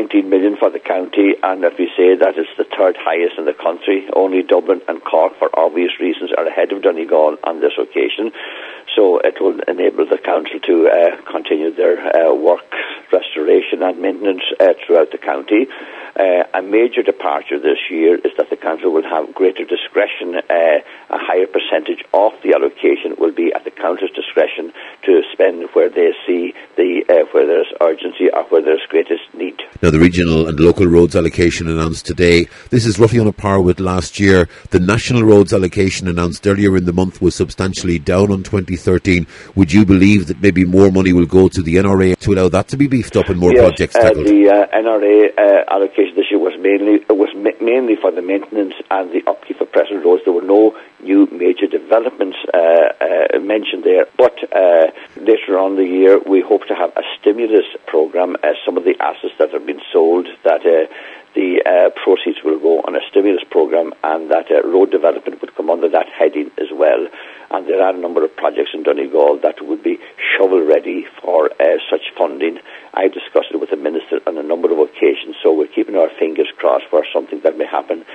19 million for the county, and if we say that it's the third highest in the country, only Dublin and Cork, for obvious reasons, are ahead of Donegal on this occasion. So it will enable the council to continue their work, restoration and maintenance throughout the county. A major departure this year is that the council will have greater discretion. A higher percentage of the allocation will be at the council's discretion to spend where they see where there's urgency or where there's greatest need. Now, the regional and local roads allocation announced today, this is roughly on a par with last year. The national roads allocation announced earlier in the month was substantially down on 2013. Would you believe that maybe more money will go to the NRA to allow that to be beefed up and more projects tackled? The NRA allocation this year was mainly for the maintenance and the upkeep of present roads. There were no new major developments mentioned there, but later on in the year we hope to have a stimulus program. Some of the assets that have been sold, that the proceeds will go on a stimulus program, and that road development would come under that heading as well. And there are a number of projects in Donegal that would be shovel-ready for such funding. I discussed it with the Minister on a number of occasions, so we're keeping our fingers crossed for something that may happen